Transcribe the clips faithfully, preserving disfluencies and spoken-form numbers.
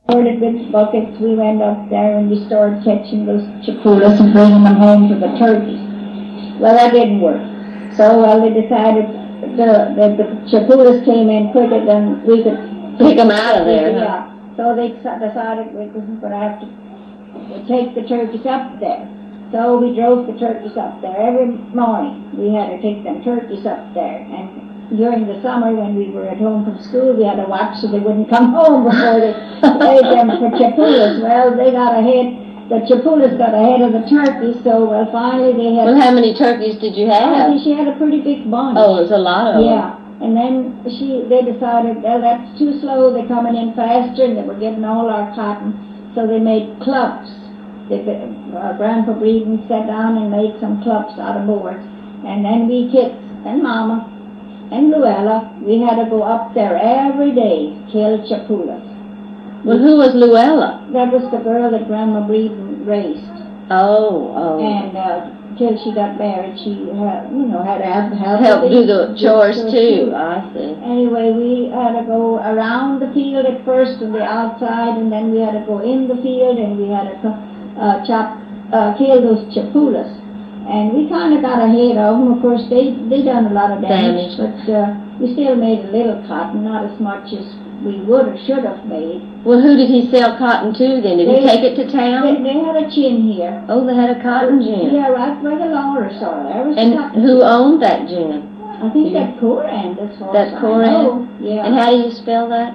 Ordered big buckets, we went up there and we started catching those chapulas and bringing them home for the turkeys. Well, that didn't work. So, well, they decided the, the, the chapulas came in quicker than we could pick them out of there. Yeah. Huh? So they decided we wasn't going to have to take the turkeys up there. So we drove the turkeys up there every morning. We had to take them turkeys up there. And during the summer, when we were at home from school, we had to watch so they wouldn't come home before they ate them for chapulas. Well, they got ahead, the chapulas got ahead of the turkeys, so well, finally they had... Well, how many turkeys did you have? I think she had a pretty big bunch. Oh, it was a lot of yeah. them. Yeah, and then she, they decided, well, that's too slow, they're coming in faster, and they were getting all our cotton, so they made clubs. They, uh, Grandpa Breeden sat down and made some clubs out of boards, and then we kids and Mama and Luella, we had to go up there every day, kill chapulas. Well, who was Luella? That was the girl that Grandma Breeden raised. Oh, oh. And uh, till she got married, she had, you know, had to have help. Help do the chores too. too. I see. Anyway, we had to go around the field at first and the outside, and then we had to go in the field and we had to uh, chop, uh, kill those chapulas. And we kind of got ahead of them. Of course, they they done a lot of damage, damage. but uh, we still made a little cotton, not as much as we would or should have made. Well, who did he sell cotton to then? Did they, he take it to town? They, they had a gin here. Oh, they had a cotton gin. Yeah, right by the laundry store. There was and who gin. owned that gin? I think yeah. that Coran, that's what That Coran? Yeah. And how do you spell that?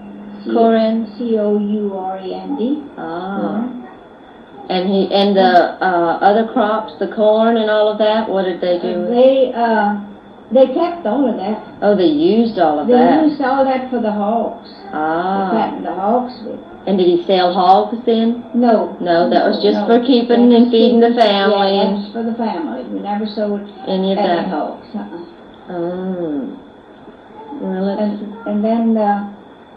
Coran? C O U R E N D. Ah. Yeah. And he and the uh, other crops, the corn and all of that, what did they do? They uh, they kept all of that. Oh, they used all of they that. They used all that for the hogs. Ah. They fattened the hogs with. And did he sell hogs then? No. No, that was just no. for keeping and feeding the family. Yeah, that was for the family. We never sold any of any that. hogs. Uh-uh. Oh. Well, and, and then. Uh,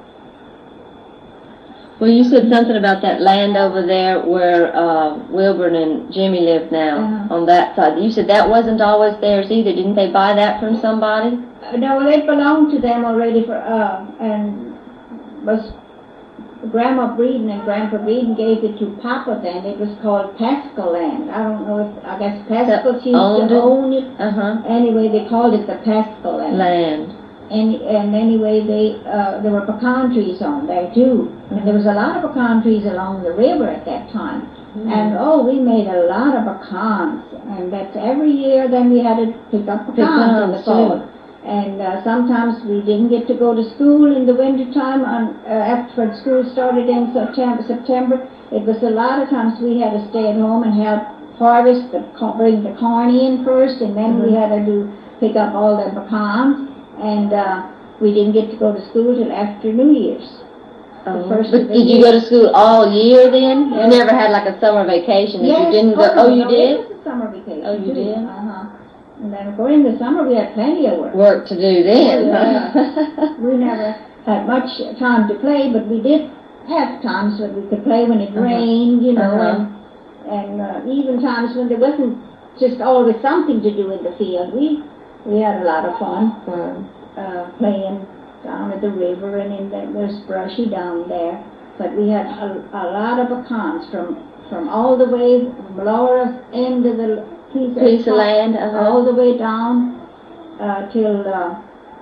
Well, you said something about that land over there where uh, Wilburn and Jimmy live now, uh-huh. on that side. You said that wasn't always theirs either. Didn't they buy that from somebody? Uh, no, it belonged to them already for, uh, and was Grandma Breeden and Grandpa Breeden gave it to Papa then. It was called Pascal land. I don't know if, I guess Pascal used to own it. Uh-huh. Anyway, they called it the Pascal land. Land. And, and anyway, they uh, there were pecan trees on there too. Mm-hmm. And there was a lot of pecan trees along the river at that time. Mm-hmm. And oh, we made a lot of pecans. And that's every year then we had to pick up pecans in the fall. And uh, sometimes we didn't get to go to school in the wintertime. On, uh, after when school started in September, September, it was a lot of times we had to stay at home and help harvest, the, bring the corn in first. And then mm-hmm. we had to do pick up all the pecans. And uh, we didn't get to go to school till after New Year's. Oh. But did you go to school all year then? Yes. You never had like a summer vacation that yes. you didn't go? Oh, no, oh you no, did? It was a summer vacation. Oh, you too. did? Uh-huh. And then during the summer we had plenty of work. Work to do then. Yeah. We never had much time to play, but we did have times when we could play when it uh-huh. rained, you know, uh-huh. and, and uh, even times when there wasn't just always something to do in the field. We We had a lot of fun uh, uh, playing down at the river and in the, there's brushy down there. But we had a, a lot of pecans from from all the way from Laura's end of the piece, piece of land, uh-huh. all the way down uh, till uh,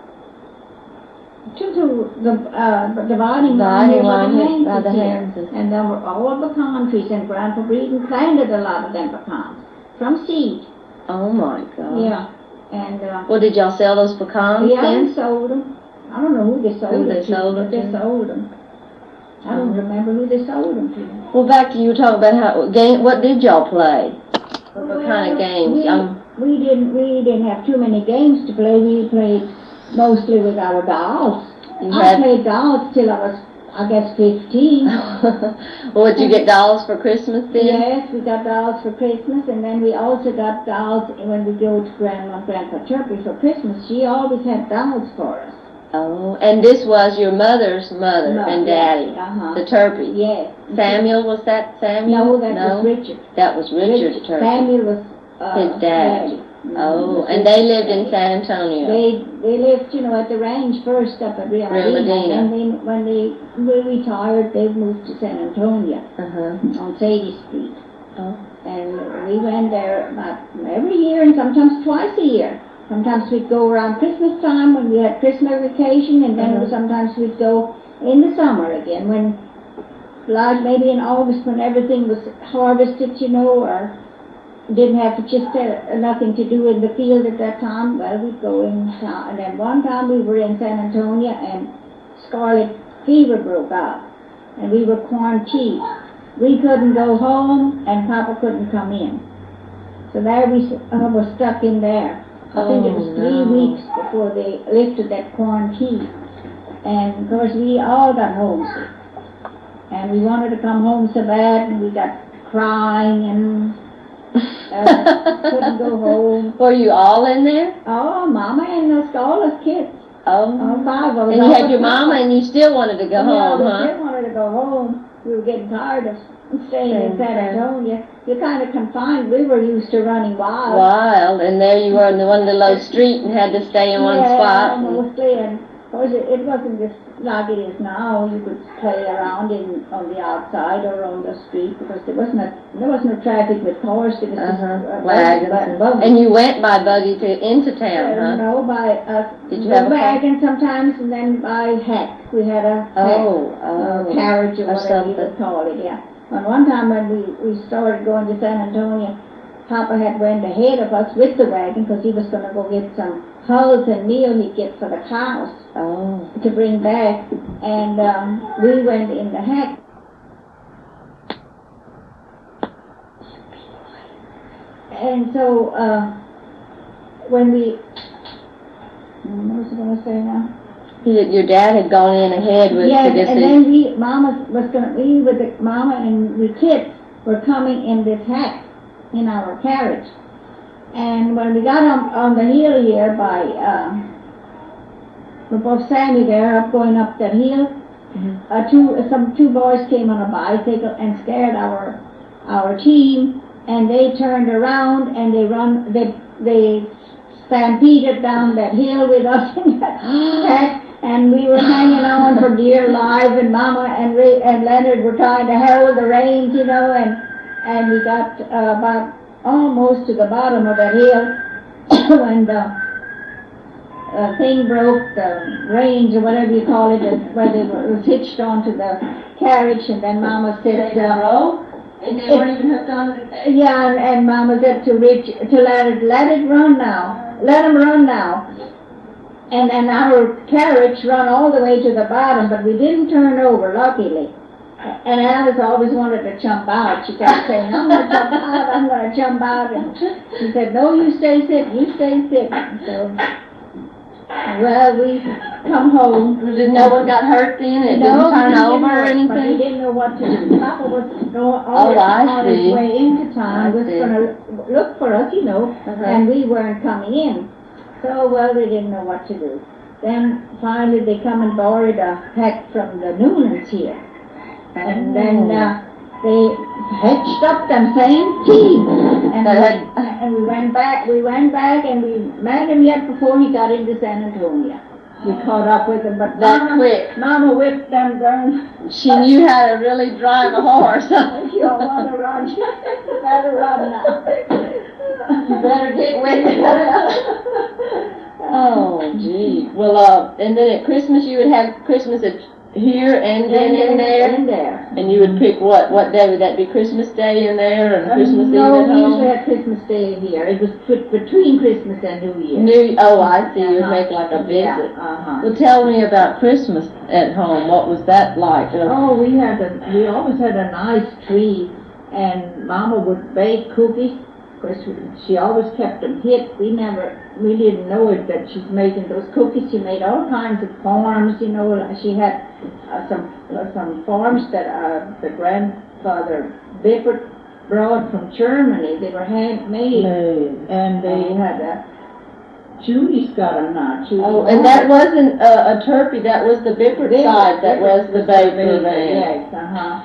to, to the uh, dividing line by the hands. And there were all pecan trees, and Grandpa Breeden planted a lot of them pecans from seed. Oh my God! Yeah. And, uh, well, did y'all sell those pecans yeah, then? we sold them. I don't know who they sold who them they to, sold but them they to. sold them. I don't um, remember who they sold them to. Well, back to you were talking about how game. What did y'all play? What Well, kind of games? We, um, we didn't. We didn't have too many games to play. We played mostly with our dolls. You I had... played dolls till I was, I guess, fifteen. Well, did you get dolls for Christmas then? Yes, we got dolls for Christmas, and then we also got dolls when we go to Grandma and Grandpa Turpie for Christmas. She always had dolls for us. Oh, and this was your mother's mother No, and yes, daddy, uh-huh. the Turpie. Yes. Samuel, was that Samuel? No, that no? was Richard. That was Richard Richard. Turpie. Samuel was uh, his dad. daddy. Oh, and they lived in San Antonio. They they lived, you know, at the range first up at Real Real Medina, Medina. and then when they were retired, they moved to San Antonio Uh-huh. on Sadie Street. Oh. And we went there about every year and sometimes twice a year. Sometimes we'd go around Christmas time when we had Christmas vacation, and then Uh-huh. sometimes we'd go in the summer again when, like maybe in August when everything was harvested, you know, or didn't have just uh, nothing to do in the field at that time. Well, we'd go in town. And then one time we were in San Antonio and scarlet fever broke out, and we were quarantined. We couldn't go home, and Papa couldn't come in. So there we uh, were stuck in there. I think it was Oh, three no. weeks before they lifted that quarantine. And of course we all got homesick. And we wanted to come home so bad, and we got crying and uh, couldn't go home. Were you all in there? Oh, Mama and us, all us kids, Oh. all five of us. And you all had the your time. mama, and you still wanted to go Yeah, home, we huh? still wanted to go home. We were getting tired of staying in San Antonio. You're kind of confined. We were used to running wild. Wild, and there you were in the one little street and had to stay in one yeah, spot. and- mostly, and of course it, it wasn't just like it is now. You could play around in on the outside or on the street because there was no there was no traffic with cars. There was just Uh-huh. uh, Wagons. buggy- and- buggy. And you went by buggy to into town, Uh, huh? No, by uh, Did you the have a car? wagon sometimes, and then by hack. We had a hack, Oh, uh, oh. carriage or Or whatever you something. would call it. Yeah. And one time when we we started going to San Antonio, Papa had went ahead of us with the wagon because he was going to go get some hulls and meal he'd get for the cows Oh. to bring back, and um, we went in the hack. And so uh, when we, what was I going to say now? Your your dad had gone in ahead with Yes, to get and the- then we, Mama was going to, we with the Mama and the kids were coming in this hack in our carriage. And when we got on, on the hill here by, uh, above Sammy there, up going up that hill, Mhm. uh, two, some two boys came on a bicycle and scared our, our team, and they turned around and they run, they, they stampeded down that hill with us in that hack. And we were hanging on for dear life, and Mama and Ray and Leonard were trying to hold the reins, you know, and and we got uh, about almost to the bottom of that hill when the uh, thing broke, the reins or whatever you call it, where they were, it was hitched onto the carriage, and then Mama said, uh, And they weren't even hooked on it? yeah, and, and Mama said to Rich, to let it, let it run now, let him run now. And and our carriage run all the way to the bottom, but we didn't turn over, luckily. And Alice always wanted to jump out. She kept saying, I'm going to jump out, I'm going to jump out. And she said, no, you stay sit, you stay sit. So, well, we come home. Did no one got hurt then? It No, didn't turn we didn't over or know, but we anything? didn't know what to do. Papa was going Oh, on, I on his see. way into town, I was see. going to look for us, you know, Uh-huh. and we weren't coming in. So, well, they didn't know what to do. Then finally they come and borrowed a hack from the Noonans here. And then uh, they hitched up them same team. And, That we, had- and we went back, we went back and we met him yet before he got into San Antonio. We caught up with him, but That Mama, quick. Mama whipped them down. She knew how to really drive a horse. If you don't want to run, you better run now. You better get with it. Oh, gee. Well, uh, and then at Christmas you would have Christmas at here and then in there? In there. And you would pick what? What day would that be? Christmas Day in there and Christmas Eve No, at we usually home? had Christmas Day here. It was put between Christmas and New Year. New, oh, I see. You would Uh-huh. make like a Yeah, visit. uh-huh. Well, tell me about Christmas at home. What was that like? Uh, Oh, we had a, we always had a nice tree, and Mama would bake cookies. Of course, she always kept them hid. We never, we didn't know it that she's making those cookies. She made all kinds of forms, you know. She had uh, some uh, some forms that uh, the grandfather Bippert brought from Germany. They were handmade, and they had a. Judy's got them now. Judy Oh, and that wasn't a, a turkey. That was the Bickford Bippert- side. That was Bippert the was baker baker, man. Yes, uh-huh.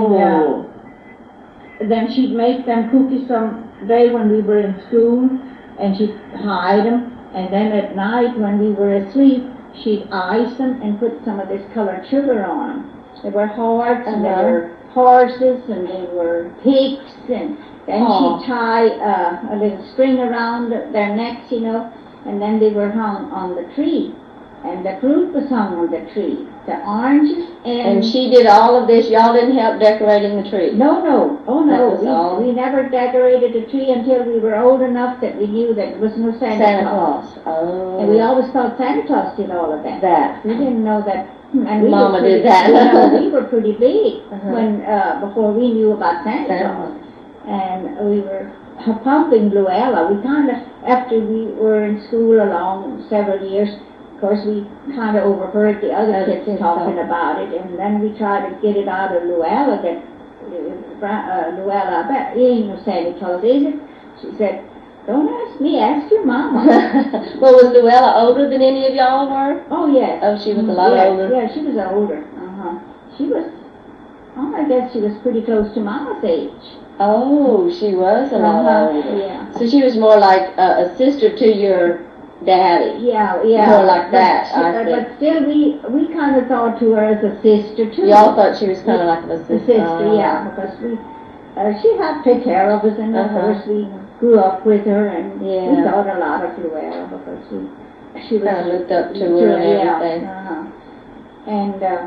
Oh. Then she'd make them cookies some day when we were in school, and she'd hide them, and then at night when we were asleep, she'd ice them and put some of this colored sugar on them. They were hearts, and Uh-huh. they were horses, and they were pigs, and then Aw. she'd tie uh, a little string around their necks, you know, and then they were hung on the tree. And the fruit was hung on the tree. The oranges and... And she did all of this. Y'all didn't help decorating the tree? No, no. Oh, That no. was we, all? we never decorated the tree until we were old enough that we knew that there was no Santa, Santa Claus. Claus. Oh. And we always thought Santa Claus did all of that. That. We didn't know that. And we Mama were pretty, did that. You know, we were pretty big Uh-huh. when uh, before we knew about Santa Santa Claus. And we were pumping Luella. We kind of, after we were in school along several years, of course we kind of overheard the other Other kids kids talking talk. about it, and then we tried to get it out of Luella that, uh, uh, Luella, I bet you ain't no Santa Claus, is it? She said, don't ask me, ask your mama. Well, was Luella older than any of y'all were? Oh, yes. Oh, she was a lot yes, older. Yeah, she was older. Uh-huh. She was, oh, I guess she was pretty close to Mama's age. Oh, she was a lot Uh-huh, older. yeah. So she was more like a, a sister to your daddy. Yeah, yeah. More like but that, she- I uh, think. But still, we, we kind of thought to her as a sister, too. Y'all thought she was kind of like a A sister. sister, Oh. yeah, because we, uh, she had to take care of us, and of Uh-huh. course we grew up with her, and we Yeah. thought a lot of Luella because we, she was... Kinda looked up to her and yeah, everything. Uh-huh. And, uh,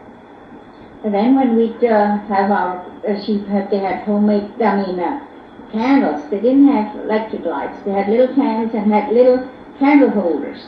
and then when we'd uh, have our, uh, she had, they had homemade, I mean, uh, candles. They didn't have electric lights. They had little candles and had little candle holders.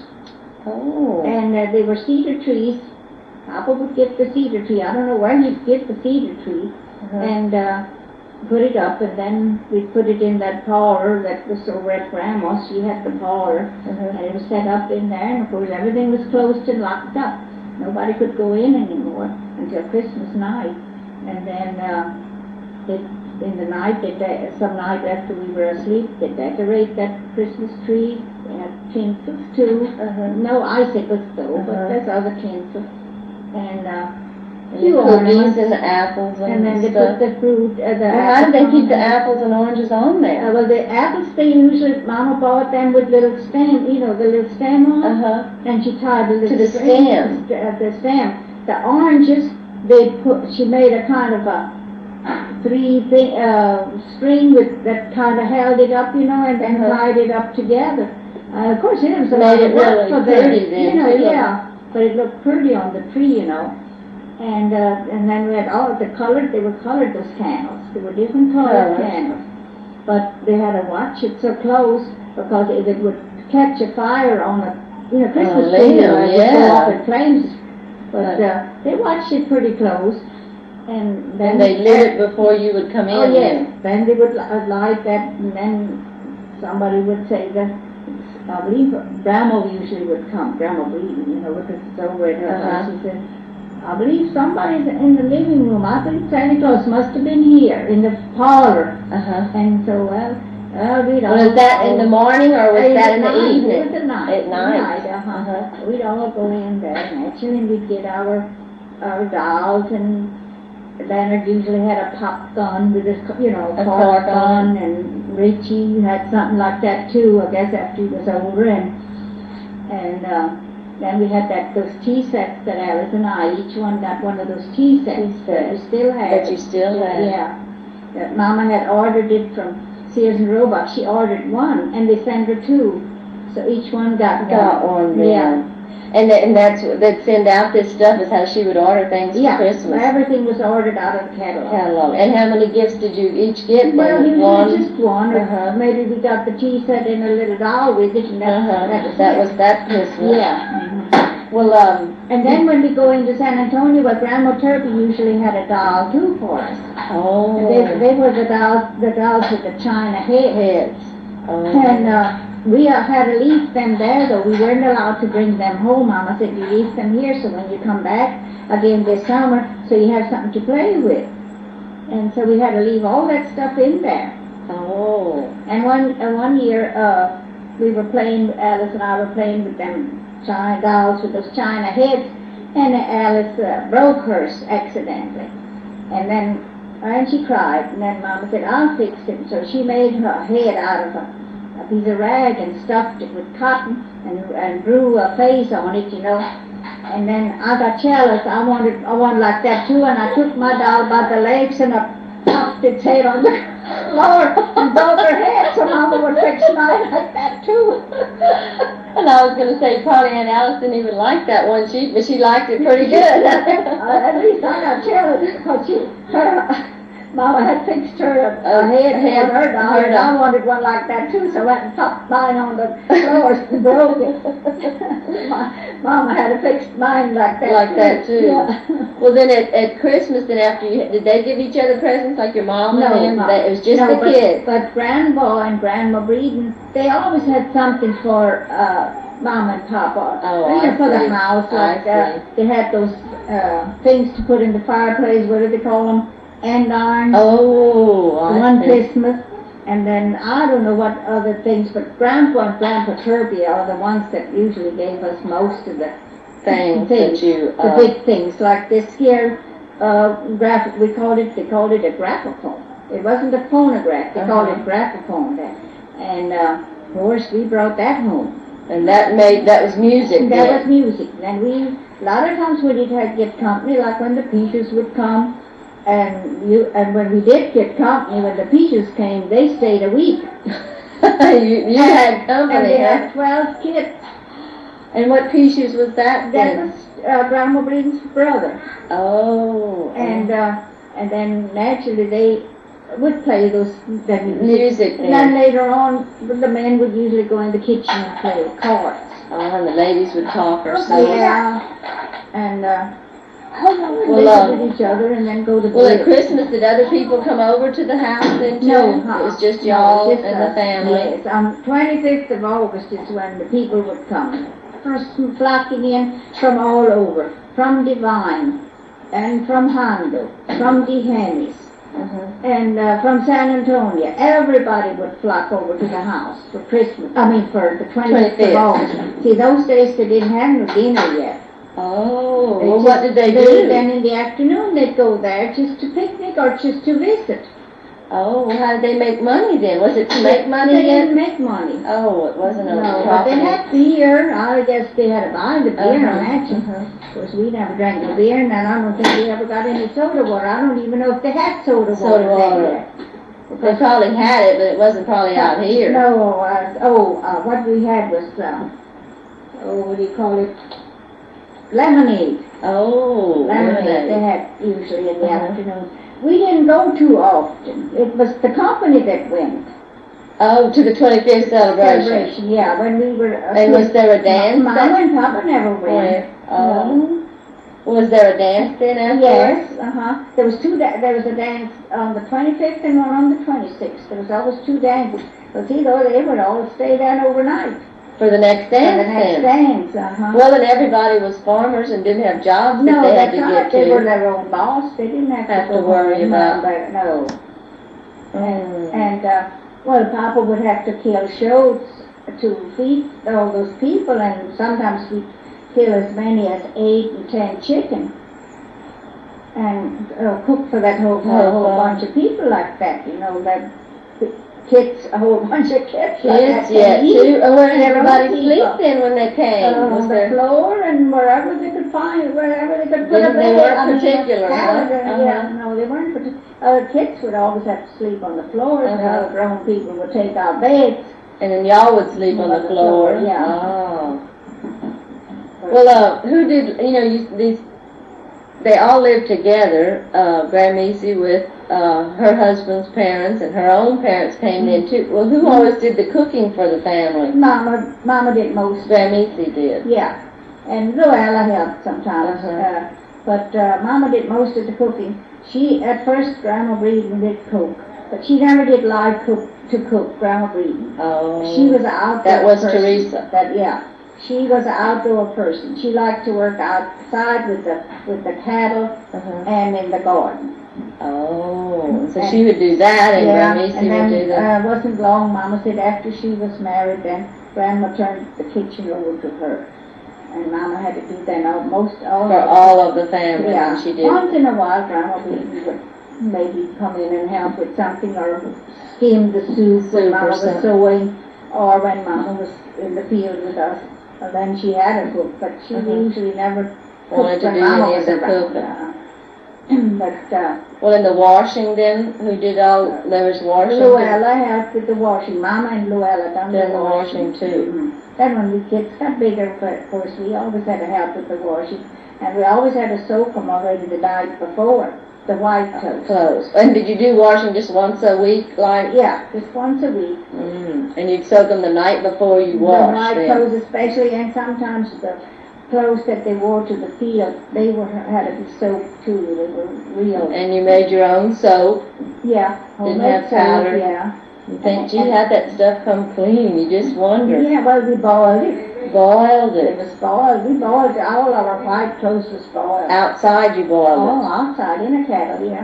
Oh. And uh, they were cedar trees. Papa would get the cedar tree. I don't know where he'd get the cedar tree. Uh-huh. And uh, put it up, and then we put it in that parlor that was over at Grandma's. She had the parlor, Uh-huh. and it was set up in there, and of course everything was closed and locked up. Nobody could go in anymore until Christmas night. And then uh, they, in the night, they de- some night after we were asleep, they decorate that Christmas tree. They had tinsels too. Uh-huh. No icicles though, but Uh-huh. there's other tinsel. And uh, And few the cookies ornaments. and the apples and, And then they stuff. put the fruit, uh, the Well, how did they apples keep the on. apples and oranges on there? Uh, well, the apples, they usually, Mama bought them with little stem, you know, the little stem on, Uh-huh. and she tied the little To the string stem. to uh, the stem. The oranges, they put, she made a kind of a three thing, uh, string with, that kind of held it up, you know, and then Uh-huh. tied it up together. Uh, of course, it was a Made lot it of work really for pretty them, then, you know, too. yeah. But it looked pretty on the tree, you know. And uh, and then we had all the colored, they were colored, those candles. They were different colored Colored. candles. But they had to watch it so close because if it would catch a fire on a, you know, Christmas Oh, tree, lamb, uh, it would yeah. go up in flames. But Right. uh, they watched it pretty close. And then And they lit it before you would come in. Oh, yes. Then they would li- uh, light that, and then somebody would say that, I believe Grandma usually would come, Grandma Breeden, you know, because it's over at her Uh-huh. house. She said, I believe somebody's in the living room. I think Santa Claus must have been here in the parlor. Uh-huh. And so, well, well we'd all... Was that in the morning or was It that in at the night. evening? It was at night. At night. uh-huh. Uh-huh. We'd all go in there naturally, and we'd get our, our dolls, and Leonard usually had a pop gun with his, you know, A cork cork gun, on. and Richie had something like that too, I guess, after he was older, and, and, uh, then we had that, those tea sets that Alice and I, each one got one of those tea sets Tea that we sets. still have. That you still have. Yeah. That Mama had ordered it from Sears and Roebuck. She ordered one, and they sent her two. So each one got Got one then. Yeah. And that, and that's, that send out this stuff is how she would order things Yeah. for Christmas. Everything was ordered out of the catalog. Catalog. And how many gifts did you each get? Well, then? usually One? just one, or Uh-huh. maybe we got the tea set and a little doll with it, and that, Uh-huh. that was That it. was that Christmas. Yeah. Mhm. Well, um, And then when we go into San Antonio, well, Grandma Turpin usually had a doll too for us. oh, And they, they were the dolls, the dolls with the china head. heads. Oh. And uh, we uh, had to leave them there, though. We weren't allowed to bring them home. Mama said, you leave them here, so when you come back again this summer, so you have something to play with. And so we had to leave all that stuff in there. Oh. And one uh, one year, uh, we were playing, Alice and I were playing with them china dolls with those china heads, and Alice uh, broke hers accidentally. And then, and she cried, and then Mama said, I'll fix it. So she made her head out of a, a piece of rag and stuffed it with cotton and, and drew a face on it, you know. And then I got jealous. I wanted, I wanted like that too, and I took my doll by the legs and I popped its head on the floor and broke her head, so Mama would fix mine like that too. And I was going to say, probably Aunt Alice didn't even like that one sheet, but she liked it pretty good. uh, at least I got jealous because she, her, Mama had fixed her a, a head, head on her doll, and I wanted one like that too, so I went and popped mine on the floor and broke it. My, Mama had to fix mine like that Like too. that too. Yeah. Well, then at, at Christmas, then after you, did they give each other presents like your mom No, and them? no. They, it was just no, the but, kids. But Grandpa and Grandma Breeden, they always had something for uh, Mom and Papa. Oh, you know, I for see. the house, I like uh, they had those uh, things to put in the fireplace. What do they call them? Andirons. Oh, I One see. Christmas, and then I don't know what other things, but Grandpa and Grandpa Kirby are the ones that usually gave us most of the Things, things, that you, the uh, big things, like this here, uh, graphic, we called it, they called it a graphophone. It wasn't a phonograph, they called Uh-huh. it graphophone then. And, uh, of course, we brought that home. and that made, that was music And that then. was music. And we, a lot of times we did have get company, like when the Peters would come, and you, and when we did get company, when the Peters came, they stayed a week. you you had company, And they huh? had twelve kids. And what pieces was that That then? was uh, Grandma Breeden's brother. Oh. And uh, and then naturally they would play those that music. Music And then then. later on, the men would usually go in the kitchen and play cards. Oh, and the ladies would talk or so. Yeah. And uh, we'd Well, visit uh, with each other and then go to bed. Well, at Christmas, did other people come over to the house then too? No, It was uh, just no, y'all just and us. the family? Yes, on twenty-fifth of August is when the people would come. First flocking in from all over, from Divine, and from Hondo, from DeHennis, Uh-huh. and uh, from San Antonio. Everybody would flock over to the house for Christmas, I mean for the twenty-fifth twenty-fifth. of August. See, those days they didn't have no dinner yet. Oh, They well, just- what did they they, do? Then in the afternoon they'd go there just to picnic or just to visit. Oh, well, how did they make money then? Was it to make money They yet? didn't make money. Oh, it wasn't a No, but profit. they had beer. I guess they had to buy the beer, I imagine. uh-huh. Of course, we never drank the beer, and I don't think we ever got any soda water. I don't even know if they had soda, Soda water. water. There. They probably had it, but it wasn't probably out here. No, uh, oh, uh, what we had was, um, oh, what do you call it? Lemonade. Oh, Lemonade they lemonade. had usually in the Uh-huh. afternoon. We didn't go too often. It was the company that went. Oh, to the twenty-fifth celebration. Celebration, yeah, when we were. Uh, And was there a dance? Mama that- and Papa never went. Where? Oh. Was there a dance then afterwards? Yes, uh-huh. There was two, da- there was a dance on the twenty-fifth and one on the twenty-sixth. There was always two dances. But see, though, they would all stay there overnight. For the next For dance the next then? dance, uh-huh. Well, and everybody was farmers and didn't have jobs that No, they had that's to right. get They to. were their own boss. They didn't have, Have to, to go worry home about- and, uh, No. Mm. And, uh, well, Papa would have to kill shows to feed all those people, and sometimes we'd kill as many as eight and ten chicken. And uh, cook for that whole, for a whole Oh, wow. bunch of people like that, you know, that kids, a whole bunch of kids like Kids, that. yeah, to eat. too. And where did And everybody those sleep people. then when they came? Uh, Was on the there? floor and wherever they could find, wherever they could put They- a they bed. weren't I mean, particular, huh? salad, uh, Uh-huh. Yeah, no, they weren't particular. Other kids would always have to sleep on the floor. Uh-huh. The other grown people would take our beds. And then y'all would sleep on the floor? Yeah. Oh. Well, uh, who did, you know, you, these, they all lived together, uh, Grandmissy with, uh, her husband's parents, and her own parents came in too. Well, who always did the cooking for the family? Mama, Mama did most. Grandmissy did. Yeah, and Luella helped sometimes. Uh-huh. Uh, but uh, Mama did most of the cooking. She, at first, Grandma Breeden did cook, but she never did like cook to cook. Grandma Breeden. Oh. She was an outdoor That was person. Teresa. That yeah, she was an outdoor person. She liked to work outside with the with the cattle Uh-huh. and in the garden. Oh, so she would do that, and Yeah, Grandmissy and would do then that. uh, wasn't long. Mama said after she was married, then Grandma turned the kitchen over to her, and Mama had to do that all, most all. For all of the family, Yeah, and she did. once in a while, Grandma would, would maybe come in and help with something or steam the soup Soup when or Mama was something. sewing. or when Mama was in the field with us, well, then she had a cook, but she Mhm. usually never Wanted cooked to when do Mama any of was the around. cooking. uh, But, uh, Well, in the washing then, who did all, there was washing? Luella helped with the washing. Mama and Luella done Done the the washing. washing too. Mhm. Then when we kids got bigger, but of course, we always had to help with the washing. And we always had to soak them already the night before, the white clothes. Clothes. And did you do washing just once a week, like? Yeah, just once a week. Mm. And you'd soak them the night before you The washed white them? clothes especially, and sometimes the clothes that they wore to the field, they were, had to be soaked too. They were real. And you made your own soap? Yeah. Didn't homemade have soap, powder? Yeah. You think, gee, how'd that stuff come clean? You just wonder. Yeah, well, we boiled it. Boiled It it? was boiled. We boiled all of our white clothes was boiled. Outside you boiled Oh, it? outside in a kettle, yeah.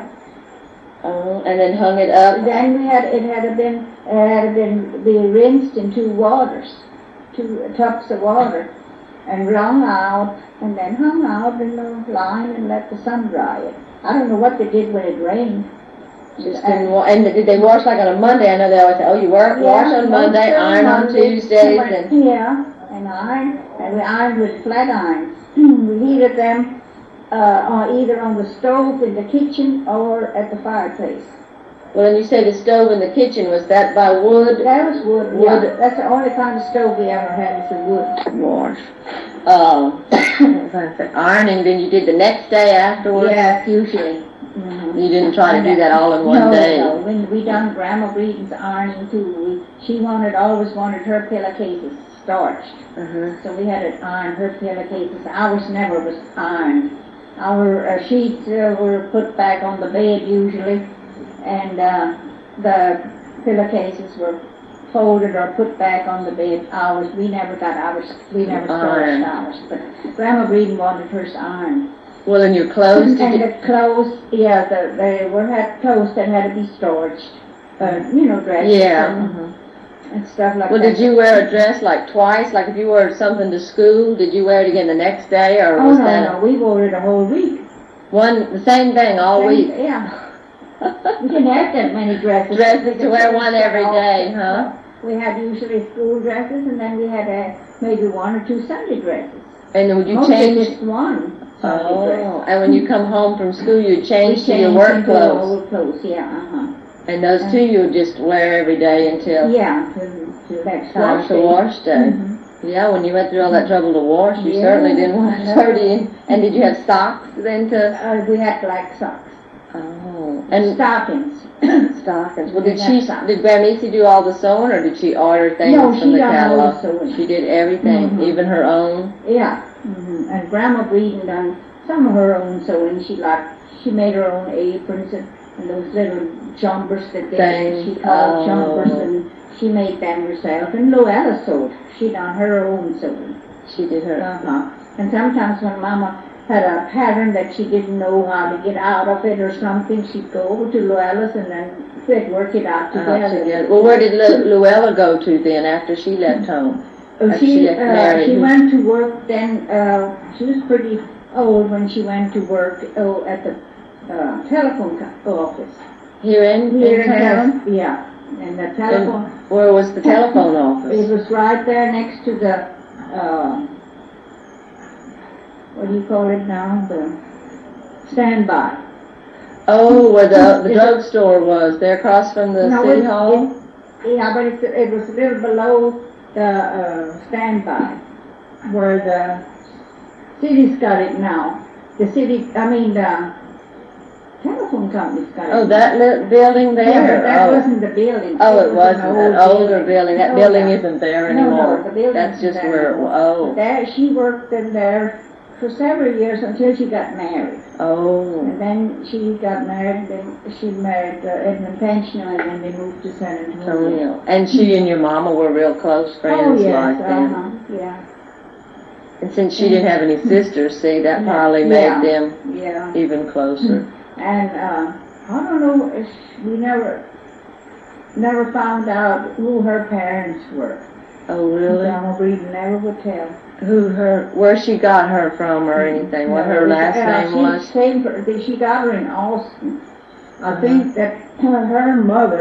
Oh, and then hung it up? Then we had it had to been it had to been be rinsed in two waters, two tubs of water, and wrung out, and then hung out in the line and let the sun dry it. I don't know what they did when it rained. Just didn't wa- and did they wash like on a Monday? I know they always say, oh, you work, wash on Monday, iron on Tuesdays, and... Yeah, and iron, and we ironed with flat irons. We heated them uh, on either on the stove in the kitchen or at the fireplace. Well, and you say the stove in the kitchen, was that by wood? That was wood, Wood. yeah. That's the only kind of stove we ever had is a wood wash. Oh, ironing, then you did the next day afterwards? Yes, usually. Mm-hmm. You didn't try to do that all in one no, day? No, when we done Grandma Breeden's ironing too, we, she wanted, always wanted her pillowcases starched. Uh-huh. So we had to iron her pillowcases. Ours never was ironed. Our uh, sheets uh, were put back on the bed usually, and uh, the pillowcases were folded or put back on the bed. Ours, we never got ours, we never starched ours. But Grandma Breeden wanted hers ironed. Well, and your clothes, did And you... the clothes, yeah, the, they were had clothes that had to be starched, uh, you know, dresses Yeah. and, Uh-huh. and stuff like well, that. Well, did you wear a dress like twice? Like if you wore something to school, did you wear it again the next day, or oh, was no, that... no, we wore it a whole week. One, the same thing all Same, week? Yeah. We didn't have that many dresses. Dresses to wear one every day, huh? We had usually school dresses, and then we had uh, maybe one or two Sunday dresses. And then would you Mostly change... just one Sunday Oh, dress. and when you come home from school, you change we to your changed work into clothes. old clothes, yeah, uh-huh. And those two you would just wear every day until... Yeah, to, to next time wash to day. wash day. Mm-hmm. Yeah, when you went through all that trouble to wash, you Yeah, certainly didn't want no. dirty. And, and did you have socks then to... Uh, we had black socks. Oh. And And stockings. stockings. Well, We did had she, socks. did Grandmissy do all the sewing, or did she order things No, from she the done all the catalog? sewing. She did everything, Mhm. even her own? Yeah, mm-hmm. And Grandma Breeden done some of her own sewing. She like she made her own aprons and, and those little jumpers that they Things. she called Oh. jumpers, and she made them herself. And Luella sewed. She done her own sewing. She did her. Uh-huh. And sometimes when Mama had a pattern that she didn't know how to get out of it or something, she'd go over to Luella's and then they'd work it out Uh, together. together. Well, where did Lu- Luella go to then after she left home? Oh, After she, she left uh, Mary, she who- went to work then, uh, she was pretty old when she went to work oh, at the uh, telephone co- office. Here in, Here in in town? town, yeah. And the telephone, And where was the telephone it office? was right there next to the, uh, what do you call it now? The standby. Oh, where the, the Is it- drugstore was, there across from the No, city it- hall? it- Yeah, but it, it was a little below the uh, standby, where the city's got it now. The city, I mean, the telephone company's got it. Oh, now. that li- building there? Yeah, but that Oh. wasn't the building. Oh, it was wasn't, an an old older building, that Oh, building yeah. isn't there No, anymore. no, the building That's isn't just there where, it anymore. wa- oh, There, she worked in there for several years until she got married. oh, And then she got married, then she married uh, Edmund Pensioner, and then they moved to San Antonio. Antonio. And she and your mama were real close Oh, friends yes, like that. uh-huh, yeah, And since she didn't have any sisters, see, that probably Yeah. made them yeah. even closer. And, uh, I don't know, if we never, never found out who her parents were. Oh, really? Grandma Breeden never would tell. Who her, where she got her from or anything, what her No, last uh, name she was? Came for, she got her in Austin. I Uh-huh. think that her, her mother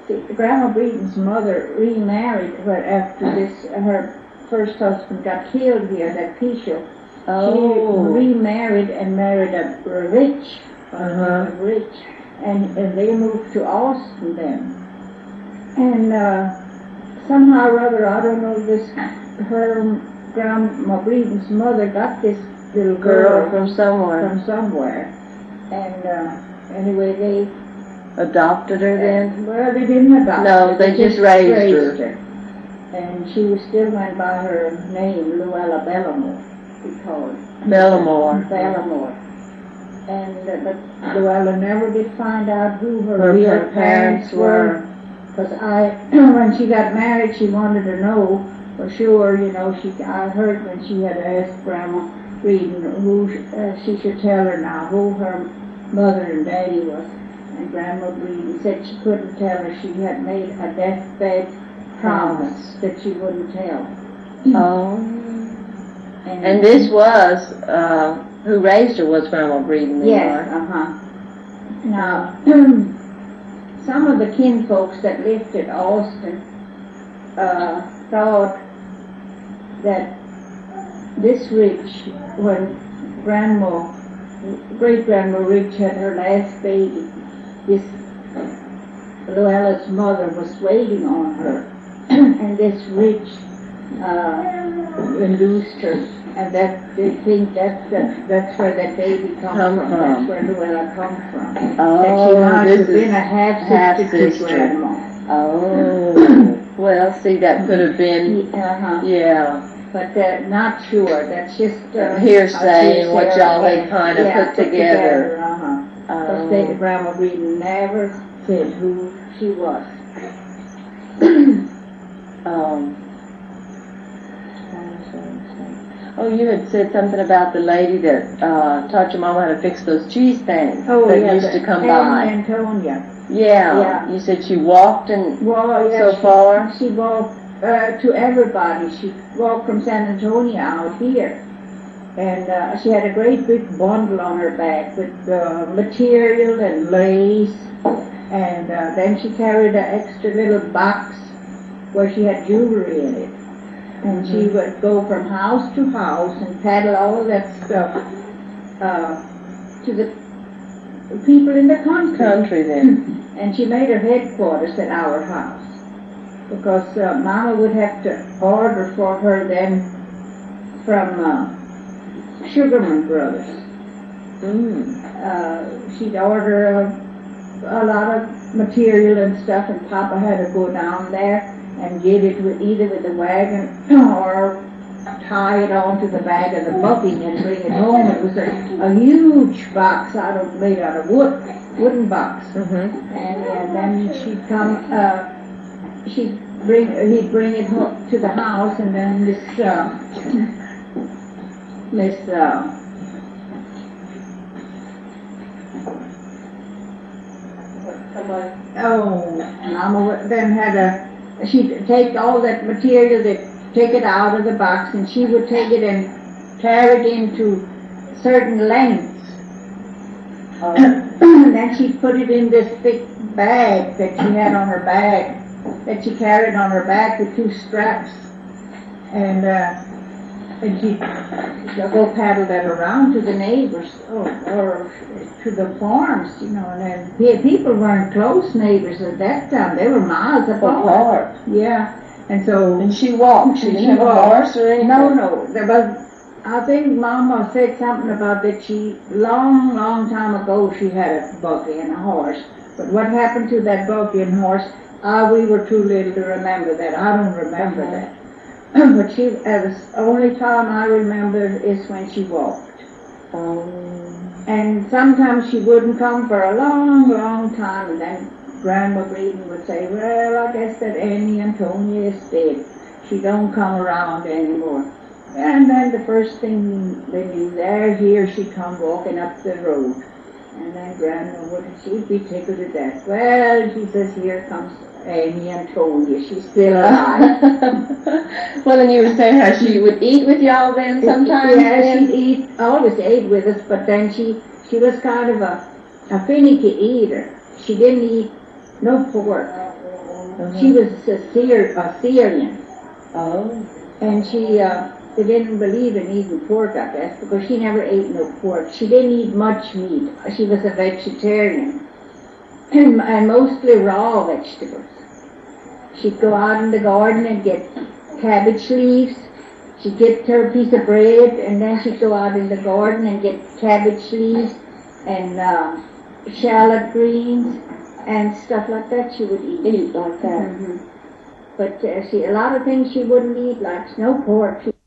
see, Grandma Breeden's mother remarried her after this, her first husband got killed here, that Pichot. Oh. She remarried and married a rich, Uh-huh. a rich, and, and they moved to Austin then. And uh, somehow or other, I don't know, this, her Grandma Breeden's mother got this little Girl girl from somewhere. from somewhere. And uh, anyway, they Adopted her then? well, they didn't adopt No, her. they just raised her. And she was still went by her name, Luella Bellamore, because Bellamore. Bellamore. And uh, but Luella never did find out who her, Her real parents parents were. Because I, when she got married, she wanted to know for sure. You know, she I heard when she had asked Grandma Breeden who uh, she should tell her now who her mother and daddy was. And Grandma Breeden said she couldn't tell her. She had made a deathbed promise that she wouldn't tell. Oh. And, And this was, uh, who raised her was Grandma Breeden then, yes, right? uh-huh. Now, some of the kinfolks that lived in Austin uh, thought that this Rich, when Grandma, great-grandma Rich had her last baby, this Luella's mother was waiting on her, and this Rich uh, induced her, and that they think that's the, that's where that baby comes Come from. from. That's where Luella comes from. Oh, that she must this have been is a half sister half-sister. to Grandma. Oh. Well, see, that could have been, Uh-huh. yeah, But uh, not sure. That's just uh, hearsay and what hearsay y'all or- had kind of yeah, put together. Uh-huh. Because they, Um, Grandma Breeden never said who she was. um, oh, you had said something about the lady that uh, taught your mama how to fix those cheese stands Oh, that yeah, used the to come Ann by. Antonia. Yeah. Yeah. You said she walked and Well, yeah, so she, far. She walked uh, to everybody. She walked from San Antonio out here. And uh, she had a great big bundle on her back with uh, material and lace. And uh, then she carried an extra little box where she had jewelry in it. And she Mhm. would go from house to house and peddle all of that stuff uh, to the people in the country. Country then. And she made her headquarters at our house because uh, Mama would have to order for her then from uh, Sugarman Brothers. Mm. Uh, she'd order uh, a lot of material and stuff, and Papa had to go down there and get it with either with the wagon or tie it onto the back of the buggy and bring it home. It was a, a huge box out of made out of wood, wooden box. Mm-hmm. And, and then she'd come, uh, she'd bring, he'd bring it home to the house, and then Miss, uh, Miss, uh, oh, Mama then had a, she'd take all that material, that take it out of the box, and she would take it and tear it into certain lengths. Oh. And then she put it in this thick bag that she had on her bag, that she carried on her back with two straps. And, uh, and she'd go paddle that around to the neighbors, or, or to the farms, you know, and then pe- people weren't close neighbors at that time. They were miles apart. Apart. Yeah, and so... And she walked. She And didn't she have a walked. horse or anything? No, no, there was, I think Mama said something about that she, long, long time ago, she had a buggy and a horse. But what happened to that buggy and horse, uh, we were too little to remember that. I don't remember that. But she, uh, the only time I remember is when she walked. Um, And sometimes she wouldn't come for a long, long time, and then Grandma Breeden would say, well, I guess that Annie Antonia is dead. She don't come around anymore. And then the first thing they knew, there, here she come walking up the road. And then Grandma would, she'd be tickled to death. Well, she says, here comes Annie Antonia. She's still alive. Well, and you were saying how she would eat with y'all then sometimes? Yeah, then? she'd eat, always ate with us, but then she, she was kind of a, a finicky eater. She didn't eat no pork. She was a Syr- a Syrian, Oh. and she uh, they didn't believe in eating pork, I guess, because she never ate no pork. She didn't eat much meat. She was a vegetarian, and, and mostly raw vegetables. She'd go out in the garden and get cabbage leaves. She'd get her piece of bread, and then she'd go out in the garden and get cabbage leaves and uh, shallot greens and stuff like that. She would eat. Eat like that. Mm-hmm. But uh, she, a lot of things she wouldn't eat, like no pork. She